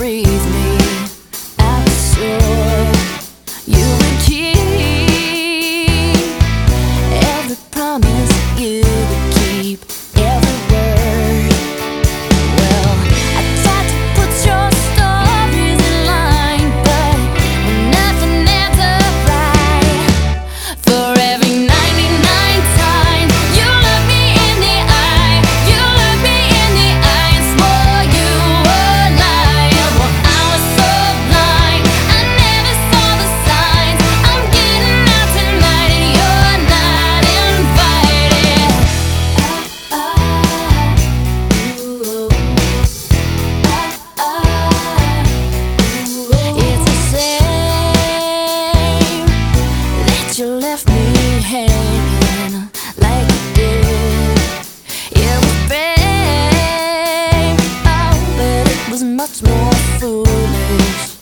breathe me at the shore. You would keep every promise you would keep, every word. Well, I tried to put your stories in line, but nothing adds up right. For every 99 times you look me in the eye, you look me in the eye and swore you were lying. Well, I was so blind, I never saw the signs. I'm getting out tonight and you're not invited. It's a shame that you left me hanging like you did. It was brave, oh, but it was much more foolish.